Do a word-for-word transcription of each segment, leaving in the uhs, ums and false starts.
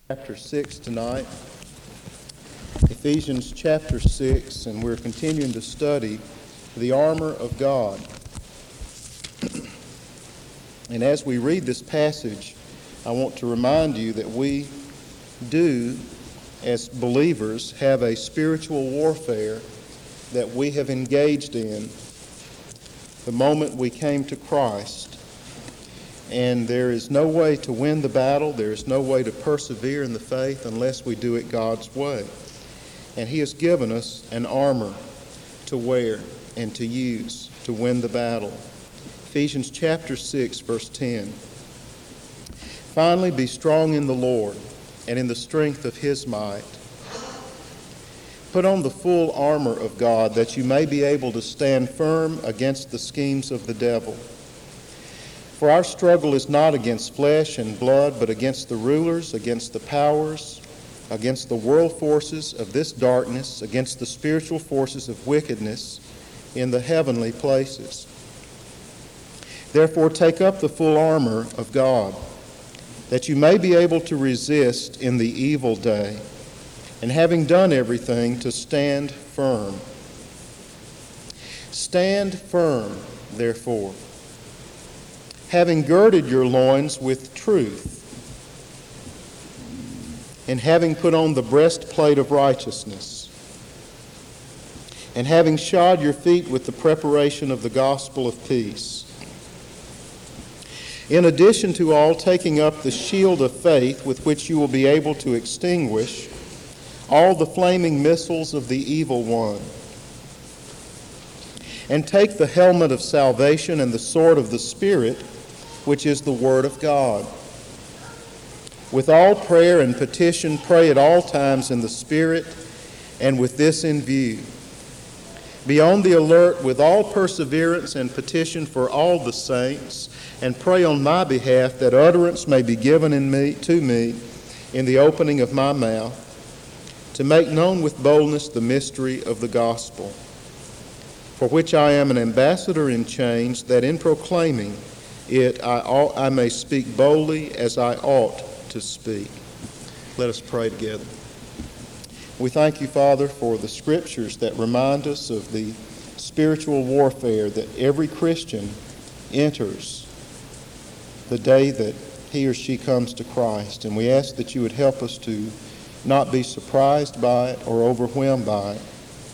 Chapter six tonight, Ephesians chapter six, and we're continuing to study the armor of God. And as we read this passage, I want to remind you that we do, as believers, have a spiritual warfare that we have engaged in the moment we came to Christ. And there is no way to win the battle, there is no way to persevere in the faith unless we do it God's way. And He has given us an armor to wear and to use to win the battle. Ephesians chapter six, verse ten. Finally, be strong in the Lord and in the strength of His might. Put on the full armor of God that you may be able to stand firm against the schemes of the devil. For our struggle is not against flesh and blood, but against the rulers, against the powers, against the world forces of this darkness, against the spiritual forces of wickedness in the heavenly places. Therefore, take up the full armor of God, that you may be able to resist in the evil day, and having done everything, to stand firm. Stand firm, therefore, having girded your loins with truth, and having put on the breastplate of righteousness, and having shod your feet with the preparation of the gospel of peace. In addition to all, taking up the shield of faith with which you will be able to extinguish all the flaming missiles of the evil one. And take the helmet of salvation and the sword of the Spirit, which is the Word of God. With all prayer and petition, pray at all times in the Spirit, and with this in view. Be on the alert with all perseverance and petition for all the saints, and pray on my behalf that utterance may be given in me, to me in the opening of my mouth, to make known with boldness the mystery of the gospel, for which I am an ambassador in chains, that in proclaiming it I, ought, I may speak boldly as I ought to speak. Let us pray together. We thank you, Father, for the scriptures that remind us of the spiritual warfare that every Christian enters the day that he or she comes to Christ. And we ask that you would help us to not be surprised by it or overwhelmed by it,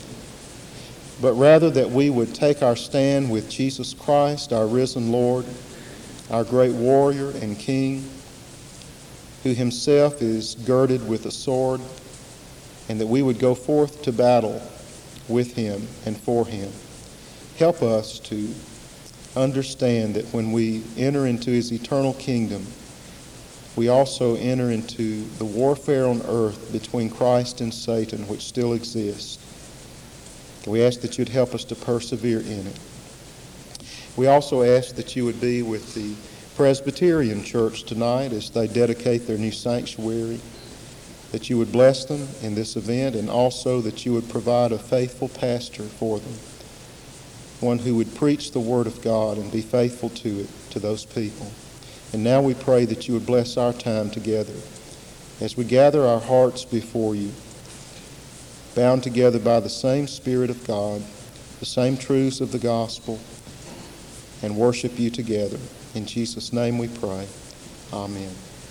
but rather that we would take our stand with Jesus Christ, our risen Lord, our great warrior and King, who himself is girded with a sword, and that we would go forth to battle with him and for him. Help us to understand that when we enter into his eternal kingdom, we also enter into the warfare on earth between Christ and Satan, which still exists. We ask that you'd help us to persevere in it. We also ask that you would be with the Presbyterian Church tonight as they dedicate their new sanctuary, that you would bless them in this event, and also that you would provide a faithful pastor for them, one who would preach the Word of God and be faithful to it, to those people. And now we pray that you would bless our time together as we gather our hearts before you, bound together by the same Spirit of God, the same truths of the gospel, and worship you together. In Jesus' name we pray. Amen.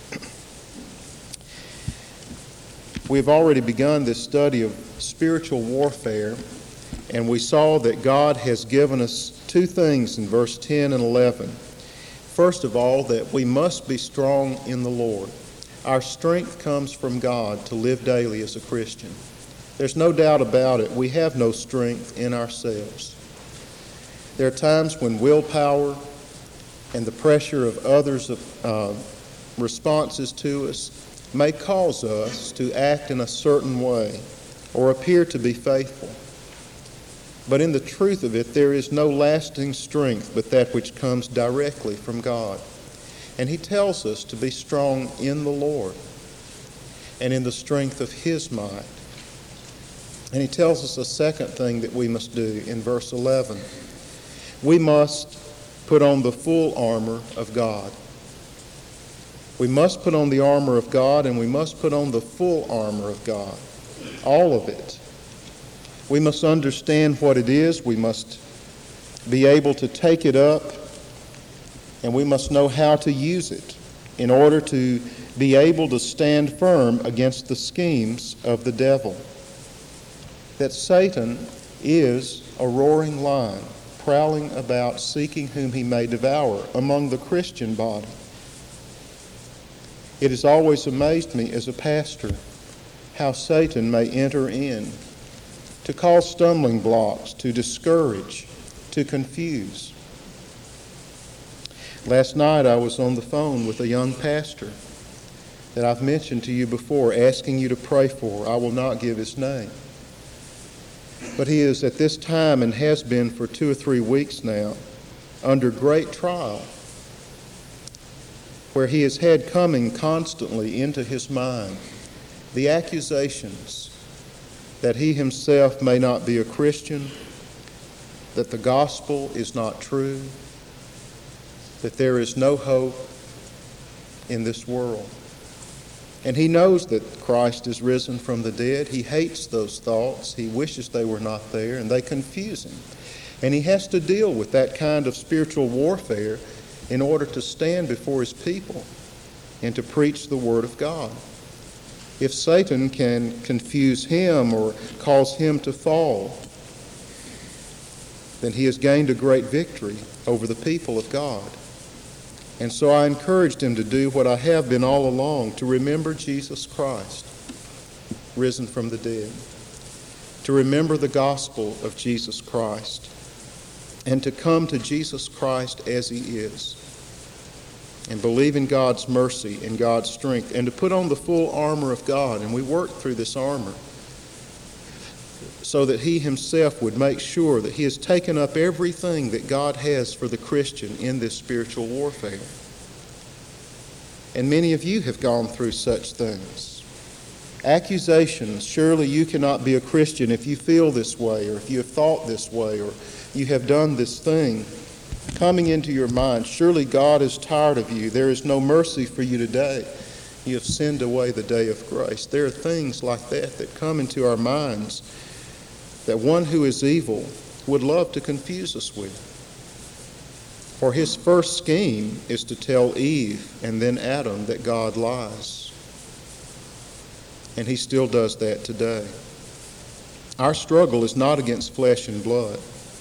We've already begun this study of spiritual warfare, and we saw that God has given us two things in verse ten and eleven. First of all, that we must be strong in the Lord. Our strength comes from God to live daily as a Christian. There's no doubt about it. We have no strength in ourselves. There are times when willpower and the pressure of others' uh, responses to us may cause us to act in a certain way or appear to be faithful. But in the truth of it, there is no lasting strength but that which comes directly from God. And he tells us to be strong in the Lord and in the strength of his might. And he tells us a second thing that we must do in verse eleven. We must put on the full armor of God. We must put on the armor of God, and we must put on the full armor of God, all of it. We must understand what it is. We must be able to take it up, and we must know how to use it in order to be able to stand firm against the schemes of the devil. That Satan is a roaring lion, prowling about, seeking whom he may devour among the Christian body. It has always amazed me as a pastor how Satan may enter in to cause stumbling blocks, to discourage, to confuse. Last night I was on the phone with a young pastor that I've mentioned to you before, asking you to pray for. I will not give his name. But he is at this time, and has been for two or three weeks now, under great trial, where he has had coming constantly into his mind the accusations that he himself may not be a Christian, that the gospel is not true, that there is no hope in this world. And he knows that Christ is risen from the dead. He hates those thoughts. He wishes they were not there, and they confuse him. And he has to deal with that kind of spiritual warfare in order to stand before his people and to preach the Word of God. If Satan can confuse him or cause him to fall, then he has gained a great victory over the people of God. And so I encouraged him to do what I have been all along, to remember Jesus Christ, risen from the dead, to remember the gospel of Jesus Christ, and to come to Jesus Christ as he is, and believe in God's mercy and God's strength, and to put on the full armor of God. And we worked through this armor so that he himself would make sure that he has taken up everything that God has for the Christian in this spiritual warfare. And many of you have gone through such things. Accusations. Surely you cannot be a Christian if you feel this way, or if you have thought this way, or you have done this thing. Coming into your mind, surely God is tired of you. There is no mercy for you today. You have sinned away the day of grace. There are things like that that come into our minds that one who is evil would love to confuse us with. For his first scheme is to tell Eve and then Adam that God lies. And he still does that today. Our struggle is not against flesh and blood.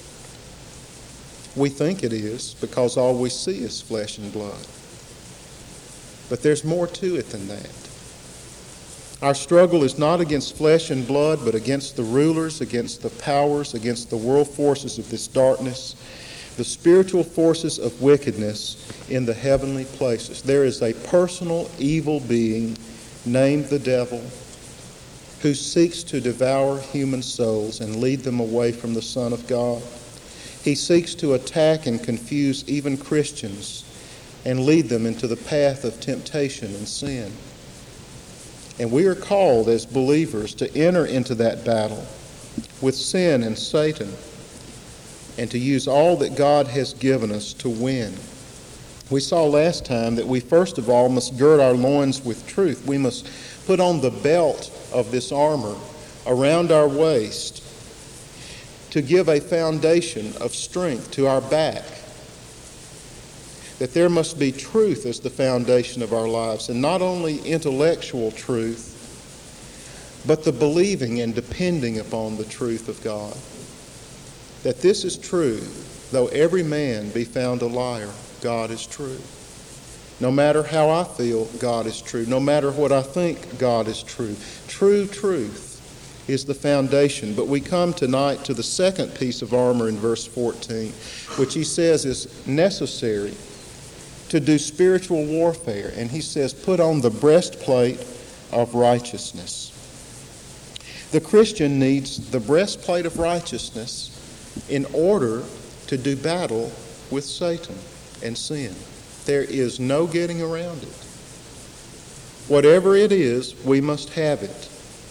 We think it is because all we see is flesh and blood. But there's more to it than that. Our struggle is not against flesh and blood, but against the rulers, against the powers, against the world forces of this darkness, the spiritual forces of wickedness in the heavenly places. There is a personal evil being named the devil who seeks to devour human souls and lead them away from the Son of God. He seeks to attack and confuse even Christians and lead them into the path of temptation and sin. And we are called as believers to enter into that battle with sin and Satan and to use all that God has given us to win. We saw last time that we first of all must gird our loins with truth. We must put on the belt of this armor around our waist to give a foundation of strength to our back. That there must be truth as the foundation of our lives, and not only intellectual truth, but the believing and depending upon the truth of God. That this is true, though every man be found a liar, God is true. No matter how I feel, God is true. No matter what I think, God is true. True truth is the foundation. But we come tonight to the second piece of armor in verse fourteen, which he says is necessary to do spiritual warfare. And he says, put on the breastplate of righteousness. The Christian needs the breastplate of righteousness in order to do battle with Satan and sin. There is no getting around it. Whatever it is, we must have it.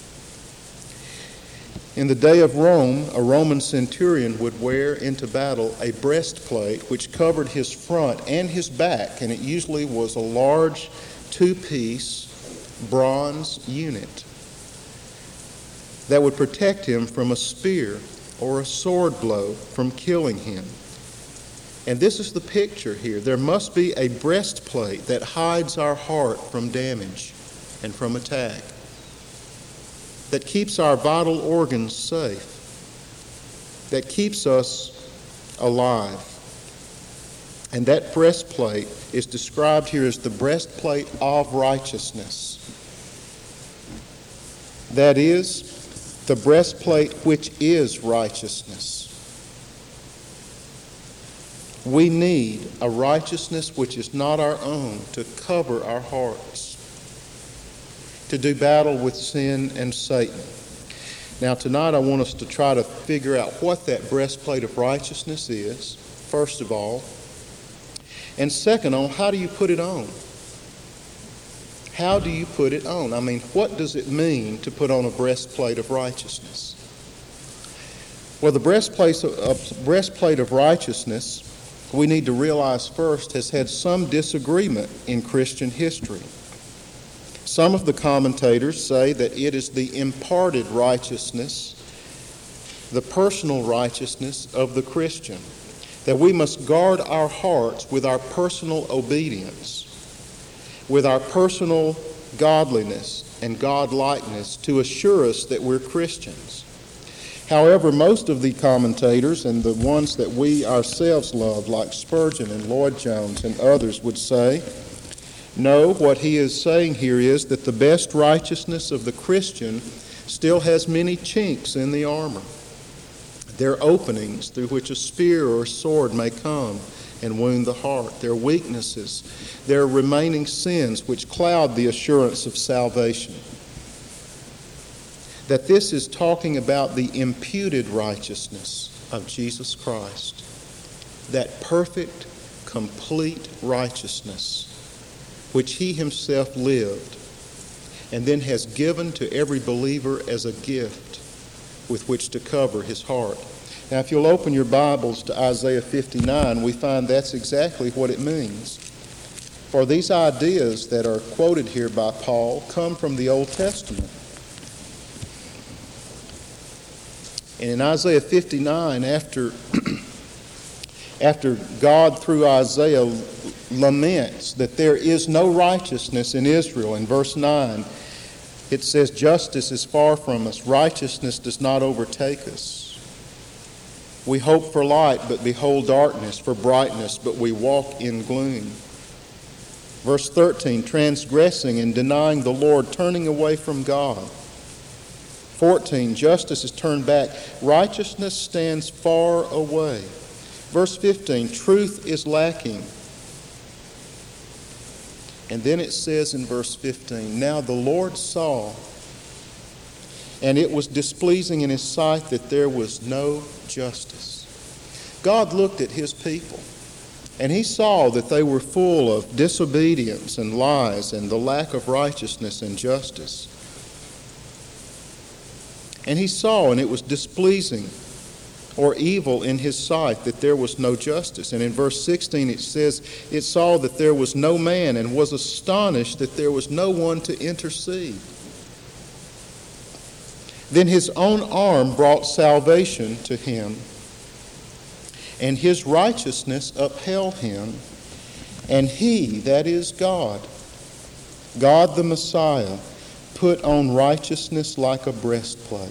In the day of Rome, a Roman centurion would wear into battle a breastplate which covered his front and his back, and it usually was a large two-piece bronze unit that would protect him from a spear or a sword blow from killing him. And this is the picture here. There must be a breastplate that hides our heart from damage and from attack, that keeps our vital organs safe, that keeps us alive. And that breastplate is described here as the breastplate of righteousness. That is, the breastplate which is righteousness. We need a righteousness which is not our own to cover our hearts, to do battle with sin and Satan. Now tonight I want us to try to figure out what that breastplate of righteousness is, first of all. And second on, how do you put it on? How do you put it on? I mean, what does it mean to put on a breastplate of righteousness? Well, the breastplate of, uh, breastplate of righteousness, we need to realize first, has had some disagreement in Christian history. Some of the commentators say that it is the imparted righteousness, the personal righteousness of the Christian, that we must guard our hearts with our personal obedience, with our personal godliness and godlikeness to assure us that we're Christians. However, most of the commentators and the ones that we ourselves love, like Spurgeon and Lloyd Jones and others, would say, no, what he is saying here is that the best righteousness of the Christian still has many chinks in the armor. There are openings through which a spear or a sword may come and wound the heart. There are weaknesses. There are remaining sins which cloud the assurance of salvation. That this is talking about the imputed righteousness of Jesus Christ. That perfect, complete righteousness which he himself lived and then has given to every believer as a gift with which to cover his heart. Now, if you'll open your Bibles to Isaiah fifty-nine, we find that's exactly what it means. For these ideas that are quoted here by Paul come from the Old Testament. And in Isaiah fifty-nine, after, after God through Isaiah laments that there is no righteousness in Israel, in verse nine, it says, justice is far from us, righteousness does not overtake us. We hope for light, but behold darkness, for brightness, but we walk in gloom. Verse thirteen, transgressing and denying the Lord, turning away from God. fourteen, justice is turned back, righteousness stands far away. Verse fifteen, truth is lacking. And then it says in verse fifteen, now the Lord saw, and it was displeasing in his sight that there was no justice. God looked at his people, and he saw that they were full of disobedience and lies and the lack of righteousness and justice. And he saw, and it was displeasing or evil in his sight that there was no justice. And in verse sixteen it says, it saw that there was no man and was astonished that there was no one to intercede. Then his own arm brought salvation to him, and his righteousness upheld him. And he, that is God, God the Messiah, put on righteousness like a breastplate,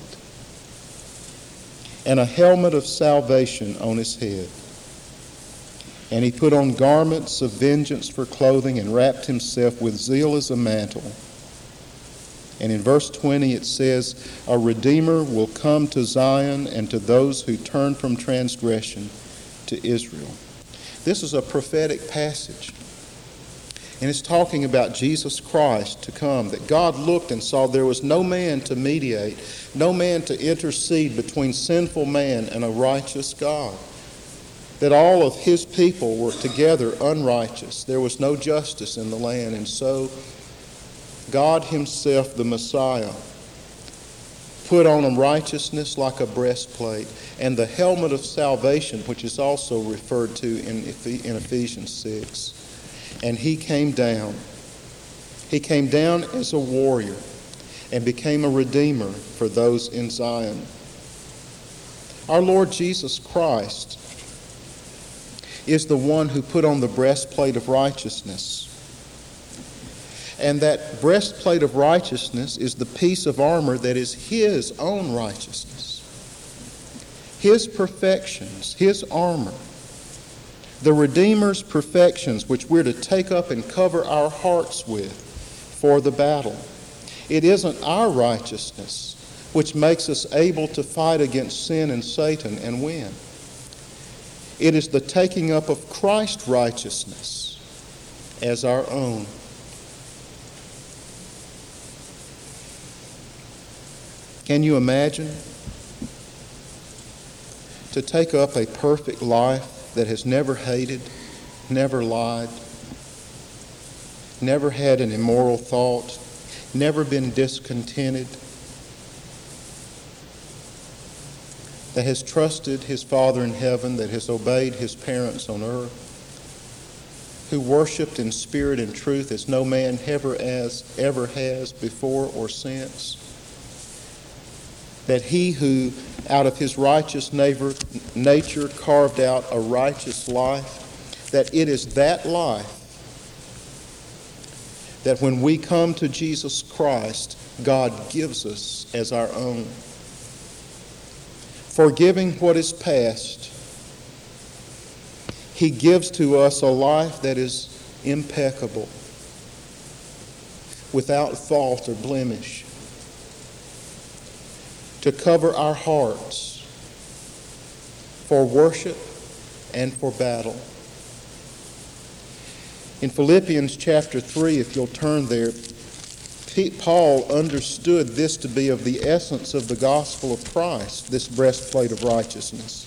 and a helmet of salvation on his head. And he put on garments of vengeance for clothing, and wrapped himself with zeal as a mantle. And in verse twenty it says, a Redeemer will come to Zion, and to those who turn from transgression, to Israel. This is a prophetic passage. And it's talking about Jesus Christ to come, that God looked and saw there was no man to mediate, no man to intercede between sinful man and a righteous God. That all of his people were together unrighteous. There was no justice in the land. And so God himself, the Messiah, put on a righteousness like a breastplate, and the helmet of salvation, which is also referred to in Ephesians six. And he came down He came down as a warrior and became a redeemer for those in Zion. Our Lord Jesus Christ is the one who put on the breastplate of righteousness. And that breastplate of righteousness is the piece of armor that is His own righteousness, His perfections, His armor, the Redeemer's perfections which we're to take up and cover our hearts with for the battle. It isn't our righteousness which makes us able to fight against sin and Satan and win. It is the taking up of Christ's righteousness as our own. Can you imagine to take up a perfect life that has never hated, never lied, never had an immoral thought, never been discontented, that has trusted his Father in heaven, that has obeyed his parents on earth, who worshiped in spirit and truth as no man ever as ever has before or since? That he who out of his righteous neighbor, nature carved out a righteous life, that it is that life that when we come to Jesus Christ, God gives us as our own. Forgiving what is past, He gives to us a life that is impeccable, without fault or blemish, to cover our hearts for worship and for battle. In Philippians chapter three, if you'll turn there, Paul understood this to be of the essence of the gospel of Christ, this breastplate of righteousness.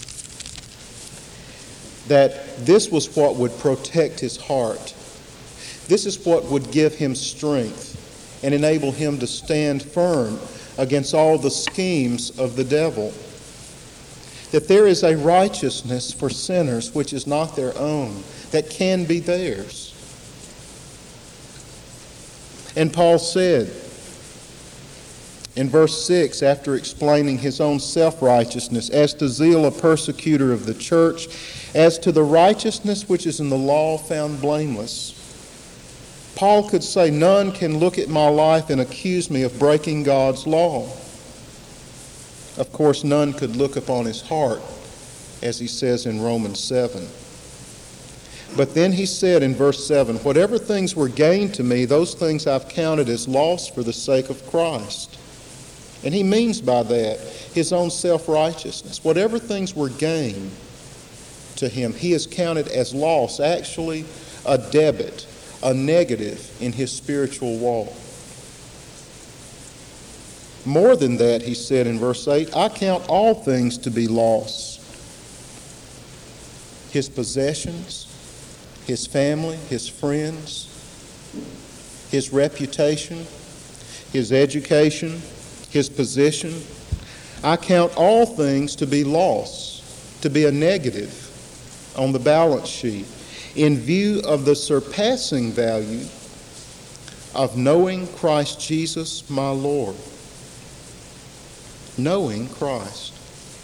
That this was what would protect his heart. This is what would give him strength and enable him to stand firm against all the schemes of the devil. That there is a righteousness for sinners which is not their own, that can be theirs. And Paul said in verse six, after explaining his own self-righteousness, as to zeal a persecutor of the church, as to the righteousness which is in the law found blameless. Paul could say, none can look at my life and accuse me of breaking God's law. Of course, none could look upon his heart, as he says in Romans seven. But then he said in verse seven, whatever things were gained to me, those things I've counted as loss for the sake of Christ. And he means by that his own self-righteousness. Whatever things were gained to him, he has counted as loss, actually a debit, a negative in his spiritual walk. More than that, he said in verse eight, I count all things to be loss. His possessions, his family, his friends, his reputation, his education, his position. I count all things to be loss, to be a negative on the balance sheet, in view of the surpassing value of knowing Christ Jesus my Lord. Knowing Christ,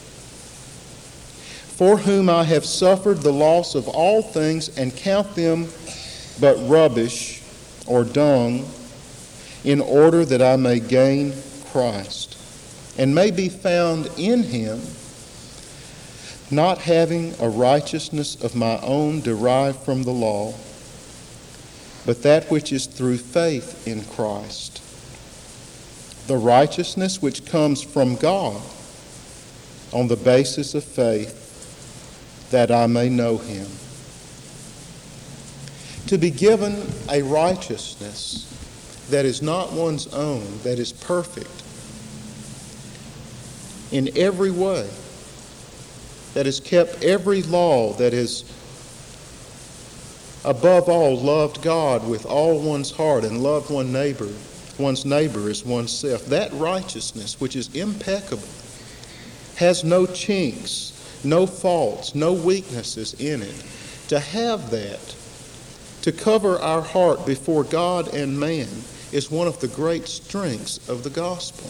for whom I have suffered the loss of all things and count them but rubbish or dung, in order that I may gain Christ and may be found in him, not having a righteousness of my own derived from the law, but that which is through faith in Christ, the righteousness which comes from God on the basis of faith, that I may know him. To be given a righteousness that is not one's own, that is perfect in every way, that has kept every law, that has above all loved God with all one's heart and loved one neighbor, one's neighbor as oneself. That righteousness, which is impeccable, has no chinks, no faults, no weaknesses in it. To have that, to cover our heart before God and man is one of the great strengths of the gospel.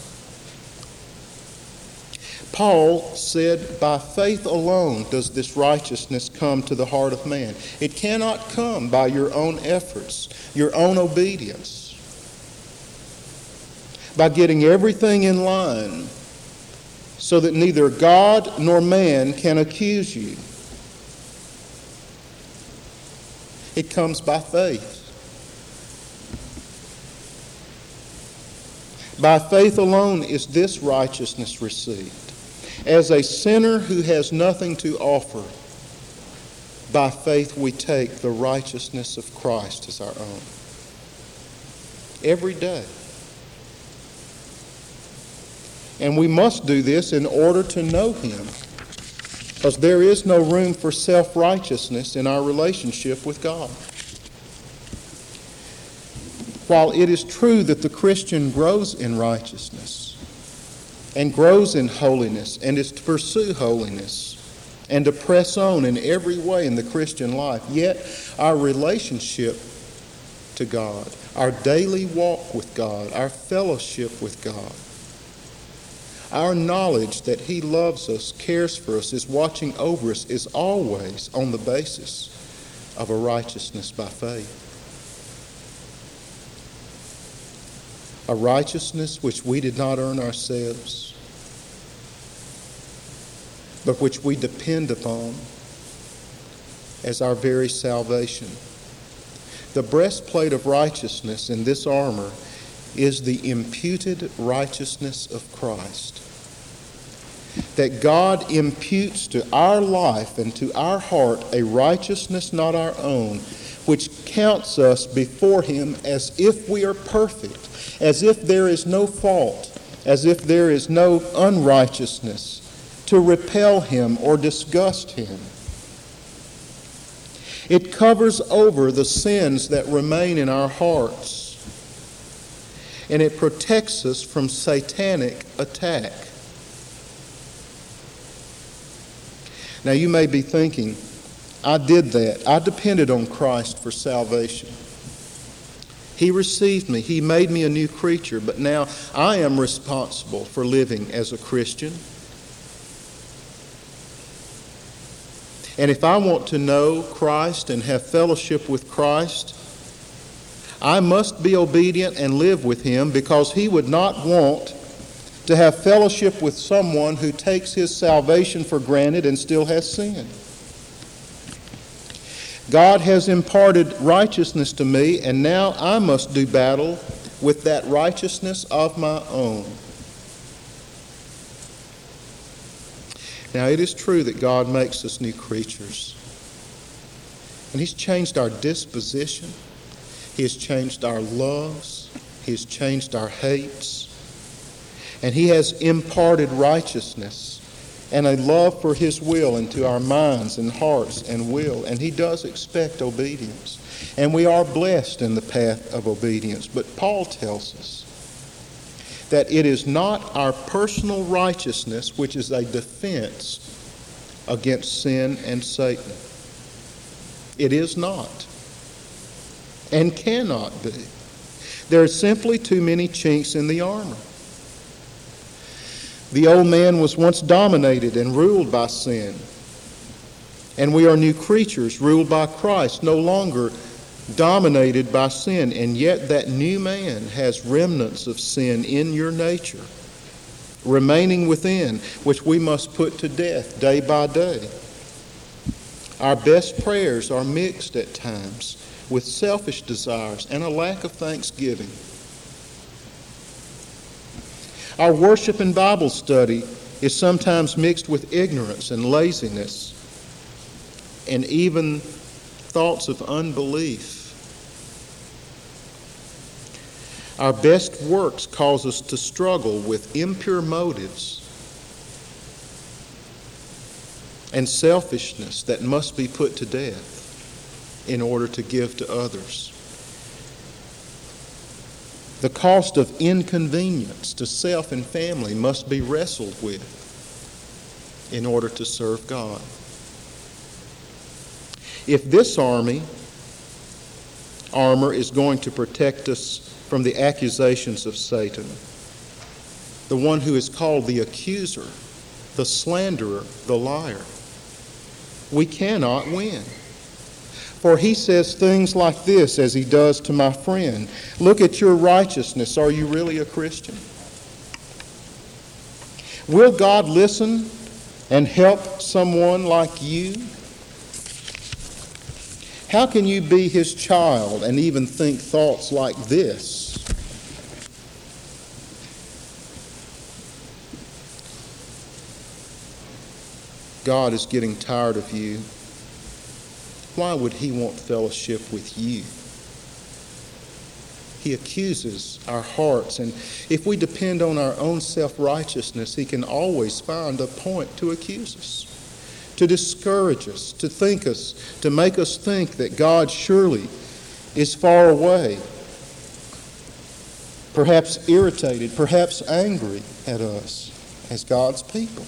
Paul said, by faith alone does this righteousness come to the heart of man. It cannot come by your own efforts, your own obedience, by getting everything in line so that neither God nor man can accuse you. It comes by faith. By faith alone is this righteousness received. As a sinner who has nothing to offer, by faith we take the righteousness of Christ as our own. Every day. And we must do this in order to know Him, because there is no room for self-righteousness in our relationship with God. While it is true that the Christian grows in righteousness and grows in holiness and is to pursue holiness and to press on in every way in the Christian life, yet our relationship to God, our daily walk with God, our fellowship with God, our knowledge that He loves us, cares for us, is watching over us, is always on the basis of a righteousness by faith. A righteousness which we did not earn ourselves, but which we depend upon as our very salvation. The breastplate of righteousness in this armor is the imputed righteousness of Christ. That God imputes to our life and to our heart a righteousness not our own, which counts us before Him as if we are perfect, as if there is no fault, as if there is no unrighteousness to repel Him or disgust Him. It covers over the sins that remain in our hearts, and it protects us from satanic attack. Now you may be thinking, I did that. I depended on Christ for salvation. He received me. He made me a new creature, but now I am responsible for living as a Christian. And if I want to know Christ and have fellowship with Christ, I must be obedient and live with Him, because He would not want to have fellowship with someone who takes his salvation for granted and still has sin. God has imparted righteousness to me, and now I must do battle with that righteousness of my own. Now, it is true that God makes us new creatures. And He's changed our disposition. He has changed our loves. He has changed our hates. And He has imparted righteousness and a love for His will into our minds and hearts and will. And He does expect obedience. And we are blessed in the path of obedience. But Paul tells us that it is not our personal righteousness which is a defense against sin and Satan. It is not, and cannot be. There are simply too many chinks in the armor. The old man was once dominated and ruled by sin, and we are new creatures ruled by Christ, no longer dominated by sin. And yet that new man has remnants of sin in your nature remaining within, which we must put to death day by day. Our best prayers are mixed at times with selfish desires and a lack of thanksgiving. Our worship and Bible study is sometimes mixed with ignorance and laziness and even thoughts of unbelief. Our best works cause us to struggle with impure motives and selfishness that must be put to death in order to give to others. The cost of inconvenience to self and family must be wrestled with in order to serve God. If this army armor is going to protect us from the accusations of Satan, the one who is called the accuser, the slanderer, the liar. We cannot win. For he says things like this as he does to my friend. Look at your righteousness. Are you really a Christian? Will God listen and help someone like you? How can you be his child and even think thoughts like this? God is getting tired of you. Why would he want fellowship with you? He accuses our hearts, and if we depend on our own self-righteousness, he can always find a point to accuse us, to discourage us, to think us, to make us think that God surely is far away, perhaps irritated, perhaps angry at us as God's people.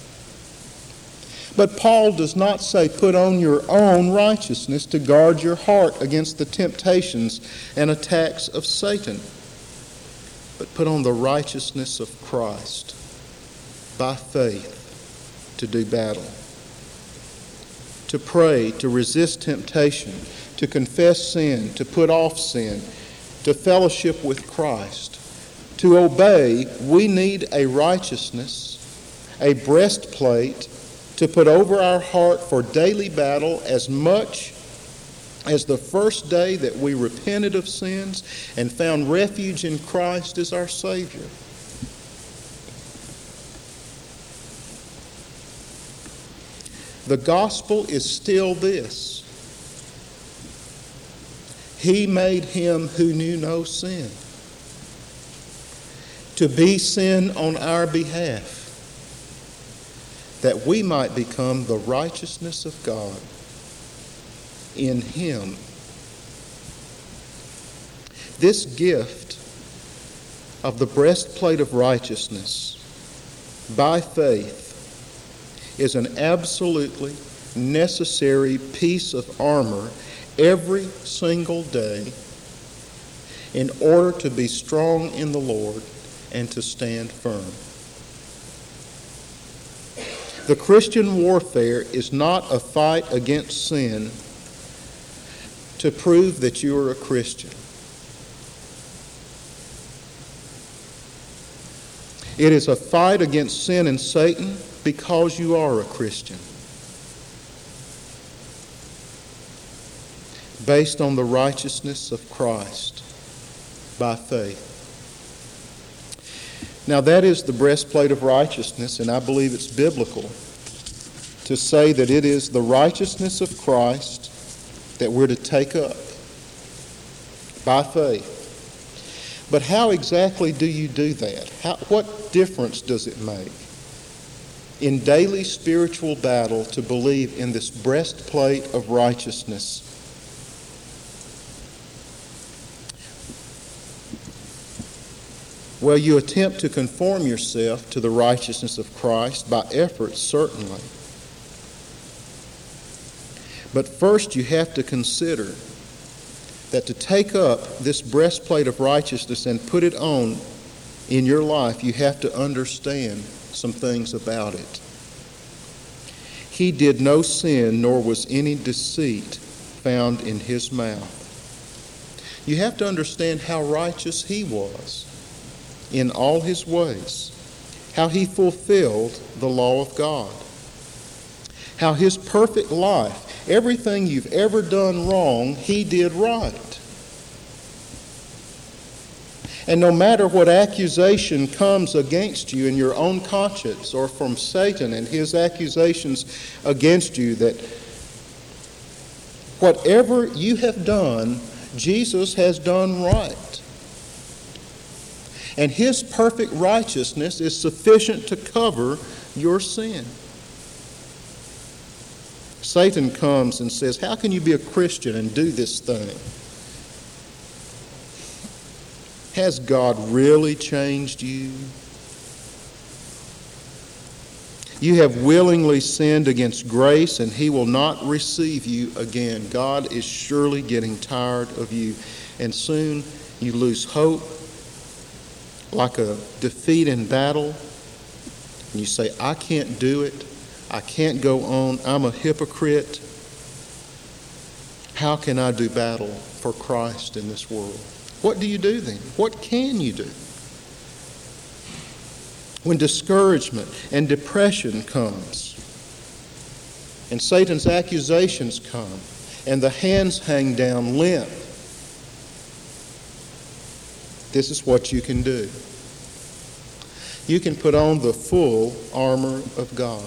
But Paul does not say put on your own righteousness to guard your heart against the temptations and attacks of Satan, but put on the righteousness of Christ by faith to do battle, to pray, to resist temptation, to confess sin, to put off sin, to fellowship with Christ. To obey, we need a righteousness, a breastplate, to put over our heart for daily battle as much as the first day that we repented of sins and found refuge in Christ as our Savior. The gospel is still this: he made him who knew no sin to be sin on our behalf, that we might become the righteousness of God in him. This gift of the breastplate of righteousness by faith is an absolutely necessary piece of armor every single day in order to be strong in the Lord and to stand firm. The Christian warfare is not a fight against sin to prove that you are a Christian. It is a fight against sin and Satan because you are a Christian, based on the righteousness of Christ by faith. Now that is the breastplate of righteousness, and I believe it's biblical to say that it is the righteousness of Christ that we're to take up by faith. But how exactly do you do that? How, what difference does it make in daily spiritual battle to believe in this breastplate of righteousness? Well, you attempt to conform yourself to the righteousness of Christ by effort, certainly. But first you have to consider that to take up this breastplate of righteousness and put it on in your life, you have to understand some things about it. He did no sin, nor was any deceit found in his mouth. You have to understand how righteous he was in all his ways, how he fulfilled the law of God, how his perfect life, everything you've ever done wrong, he did right. And no matter what accusation comes against you in your own conscience or from Satan and his accusations against you, that whatever you have done, Jesus has done right. And his perfect righteousness is sufficient to cover your sin. Satan comes and says, how can you be a Christian and do this thing? Has God really changed you? You have willingly sinned against grace, and he will not receive you again. God is surely getting tired of you. And soon you lose hope, like a defeat in battle. And you say, I can't do it. I can't go on. I'm a hypocrite. How can I do battle for Christ in this world? What do you do then? What can you do? When discouragement and depression comes, and Satan's accusations come, and the hands hang down limp, this is what you can do. You can put on the full armor of God.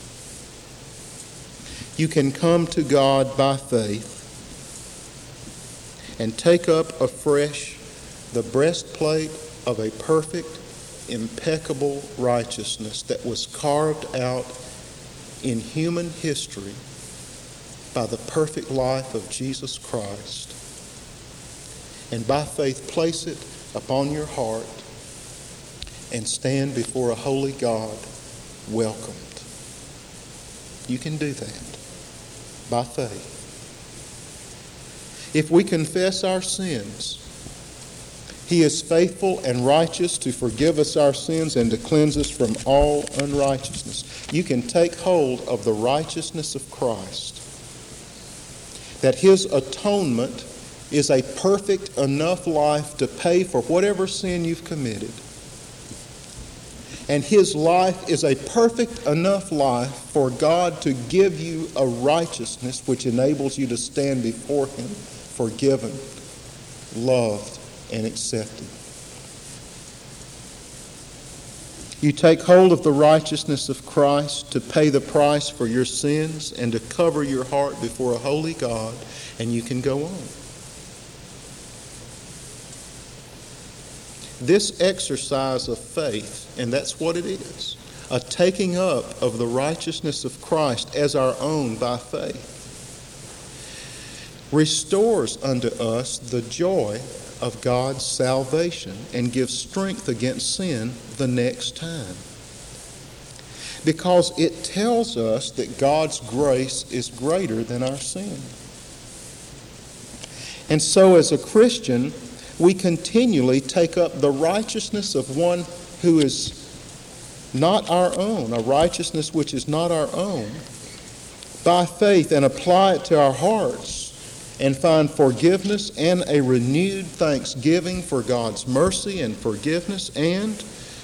You can come to God by faith and take up afresh the breastplate of a perfect, impeccable righteousness that was carved out in human history by the perfect life of Jesus Christ, and by faith place it upon your heart and stand before a holy God welcomed. You can do that by faith. If we confess our sins, he is faithful and righteous to forgive us our sins and to cleanse us from all unrighteousness. You can take hold of the righteousness of Christ, that his atonement is a perfect enough life to pay for whatever sin you've committed. And his life is a perfect enough life for God to give you a righteousness which enables you to stand before him forgiven, loved, and accepted. You take hold of the righteousness of Christ to pay the price for your sins and to cover your heart before a holy God, and you can go on. This exercise of faith, and that's what it is, a taking up of the righteousness of Christ as our own by faith, restores unto us the joy of God's salvation and gives strength against sin the next time. Because it tells us that God's grace is greater than our sin. And so as a Christian, we continually take up the righteousness of one who is not our own, a righteousness which is not our own, by faith, and apply it to our hearts and find forgiveness and a renewed thanksgiving for God's mercy and forgiveness and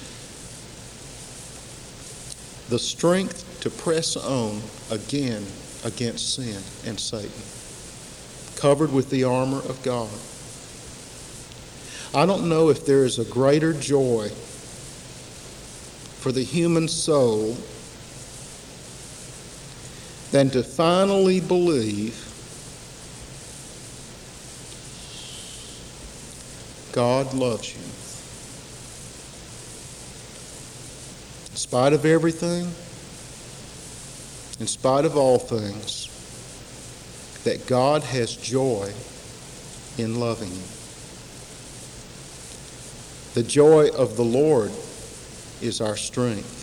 the strength to press on again against sin and Satan, covered with the armor of God. I don't know if there is a greater joy for the human soul than to finally believe God loves you. In spite of everything, in spite of all things, that God has joy in loving you. The joy of the Lord is our strength.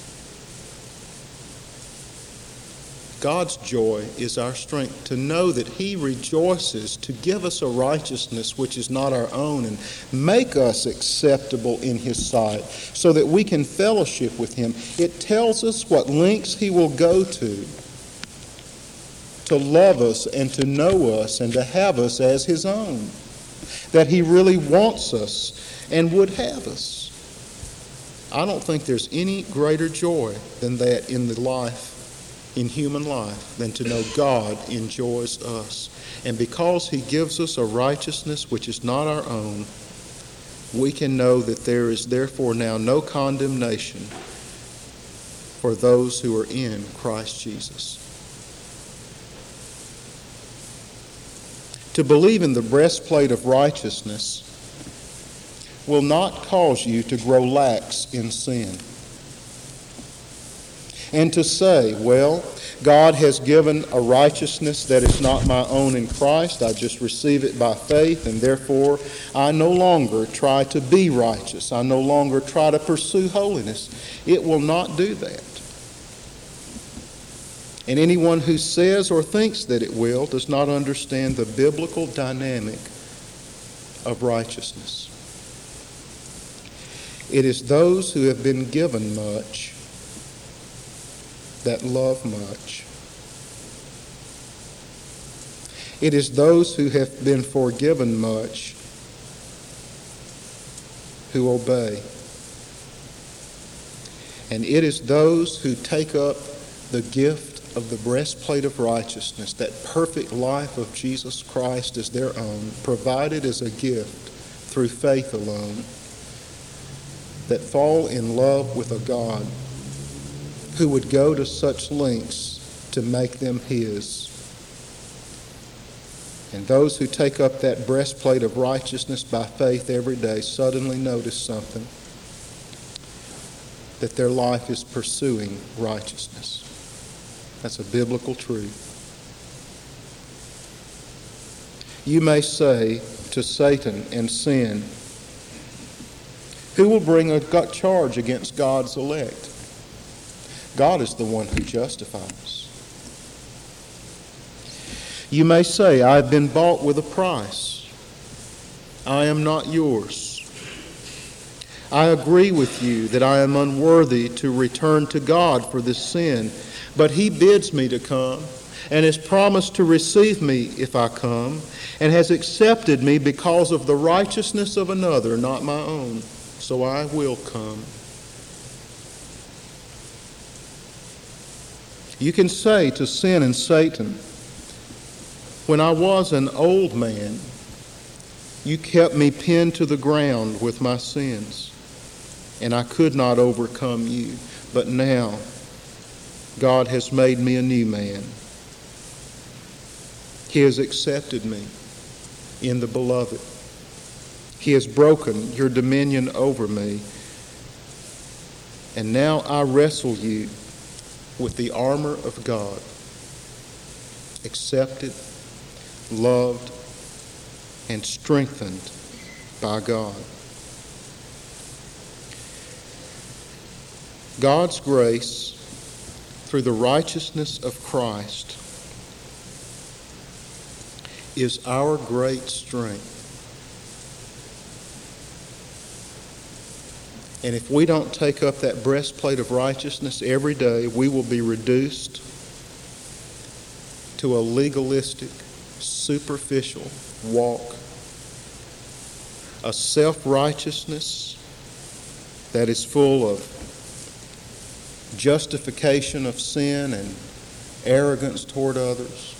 God's joy is our strength, to know that he rejoices to give us a righteousness which is not our own and make us acceptable in his sight so that we can fellowship with him. It tells us what lengths he will go to to love us and to know us and to have us as his own, that he really wants us and would have us. I don't think there's any greater joy than that in the life in human life than to know God enjoys us. And because he gives us a righteousness which is not our own, we can know that there is therefore now no condemnation for those who are in Christ Jesus. To believe in the breastplate of righteousness will not cause you to grow lax in sin. And to say, well, God has given a righteousness that is not my own in Christ. I just receive it by faith, and therefore I no longer try to be righteous. I no longer try to pursue holiness. It will not do that. And anyone who says or thinks that it will does not understand the biblical dynamic of righteousness. It is those who have been given much that love much. It is those who have been forgiven much who obey. And it is those who take up the gift of the breastplate of righteousness, that perfect life of Jesus Christ as their own, provided as a gift through faith alone, that fall in love with a God who would go to such lengths to make them his. And those who take up that breastplate of righteousness by faith every day suddenly notice something, that their life is pursuing righteousness. That's a biblical truth. You may say to Satan and sin, who will bring a charge against God's elect? God is the one who justifies. You may say, I have been bought with a price. I am not yours. I agree with you that I am unworthy to return to God for this sin, but he bids me to come and has promised to receive me if I come, and has accepted me because of the righteousness of another, not my own. So I will come. You can say to sin and Satan, when I was an old man, you kept me pinned to the ground with my sins, and I could not overcome you. But now, God has made me a new man. He has accepted me in the beloved. He has broken your dominion over me. And now I wrestle you with the armor of God, accepted, loved, and strengthened by God. God's grace through the righteousness of Christ is our great strength. And if we don't take up that breastplate of righteousness every day, we will be reduced to a legalistic, superficial walk, a self-righteousness that is full of justification of sin and arrogance toward others.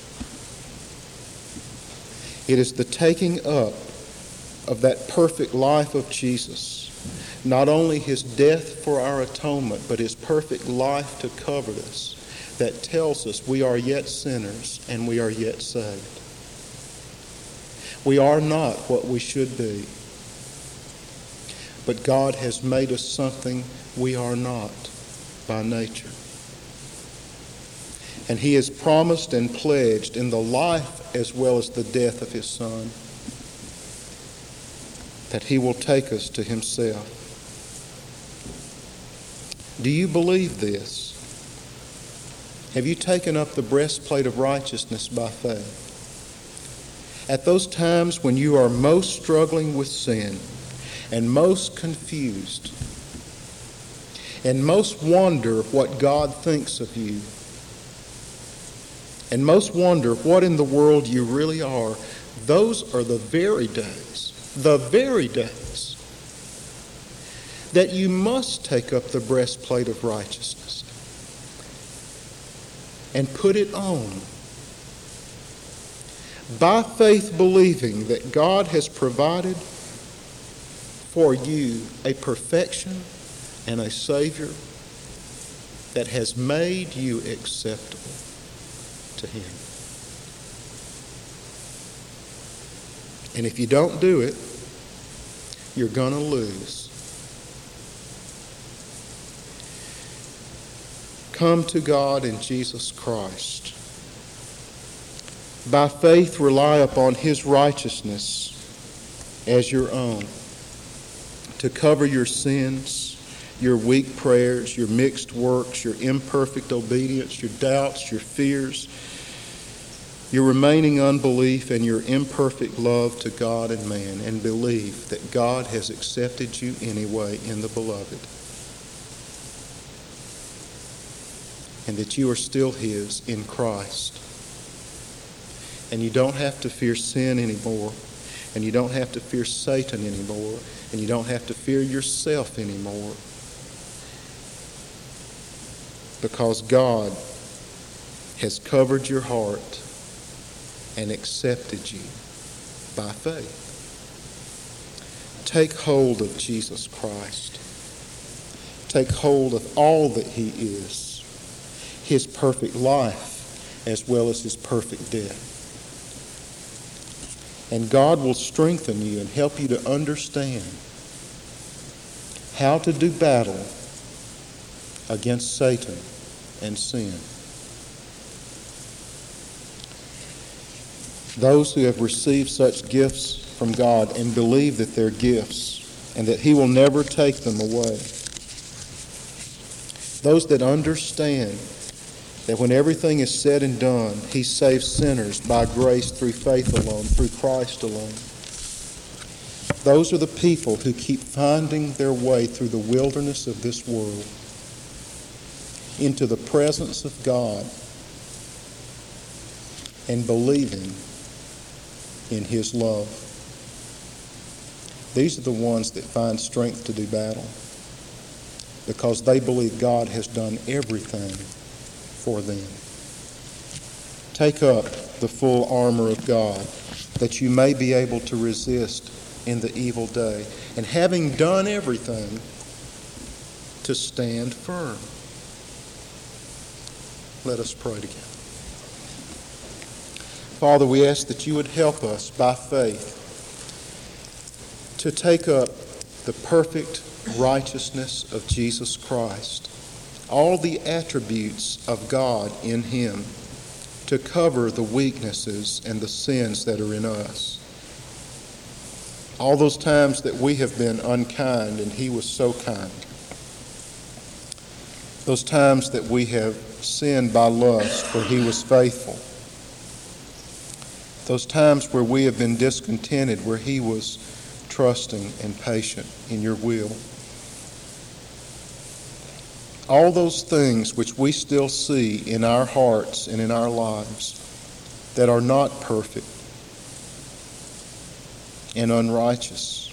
It is the taking up of that perfect life of Jesus, not only his death for our atonement, but his perfect life to cover us, that tells us we are yet sinners and we are yet saved. We are not what we should be, but God has made us something we are not by nature. And he has promised and pledged in the life as well as the death of his Son that he will take us to himself. Do you believe this? Have you taken up the breastplate of righteousness by faith? At those times when you are most struggling with sin and most confused and most wonder what God thinks of you and most wonder what in the world you really are, those are the very days, the very days that you must take up the breastplate of righteousness and put it on. By faith, believing that God has provided for you a perfection and a Savior that has made you acceptable to him. And if you don't do it, you're going to lose. Come to God in Jesus Christ. By faith, rely upon his righteousness as your own, to cover your sins your weak prayers, your mixed works, your imperfect obedience, your doubts, your fears, your remaining unbelief, and your imperfect love to God and man, and believe that God has accepted you anyway in the Beloved, and that you are still His in Christ. And you don't have to fear sin anymore, and you don't have to fear Satan anymore, and you don't have to fear yourself anymore, because God has covered your heart and accepted you by faith. Take hold of Jesus Christ. Take hold of all that He is, His perfect life as well as His perfect death. And God will strengthen you and help you to understand how to do battle against Satan and sin. Those who have received such gifts from God and believe that they're gifts and that He will never take them away. Those that understand that when everything is said and done, He saves sinners by grace through faith alone, through Christ alone. Those are the people who keep finding their way through the wilderness of this world into the presence of God and believing in His love. These are the ones that find strength to do battle because they believe God has done everything for them. Take up the full armor of God that you may be able to resist in the evil day, and having done everything, to stand firm. Let us pray together. Father, we ask that you would help us by faith to take up the perfect righteousness of Jesus Christ, all the attributes of God in Him, to cover the weaknesses and the sins that are in us. All those times that we have been unkind and He was so kind. Those times that we have sinned by lust where He was faithful. Those times where we have been discontented where He was trusting and patient in your will. All those things which we still see in our hearts and in our lives that are not perfect and unrighteous.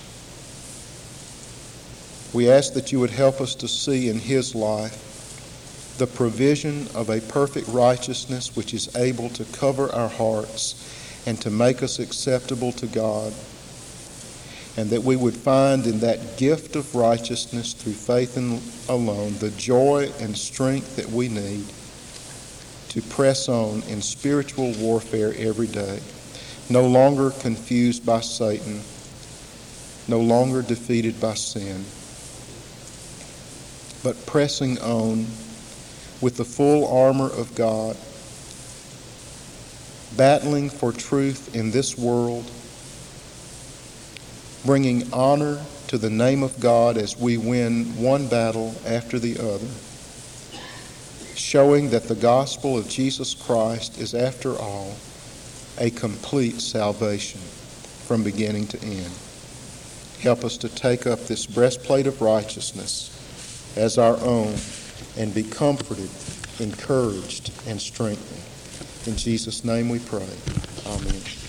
We ask that you would help us to see in His life the provision of a perfect righteousness which is able to cover our hearts and to make us acceptable to God, and that we would find in that gift of righteousness through faith in alone the joy and strength that we need to press on in spiritual warfare every day, no longer confused by Satan, no longer defeated by sin, but pressing on with the full armor of God, battling for truth in this world, bringing honor to the name of God as we win one battle after the other, showing that the gospel of Jesus Christ is, after all, a complete salvation from beginning to end. Help us to take up this breastplate of righteousness as our own and be comforted, encouraged, and strengthened. In Jesus' name we pray. Amen.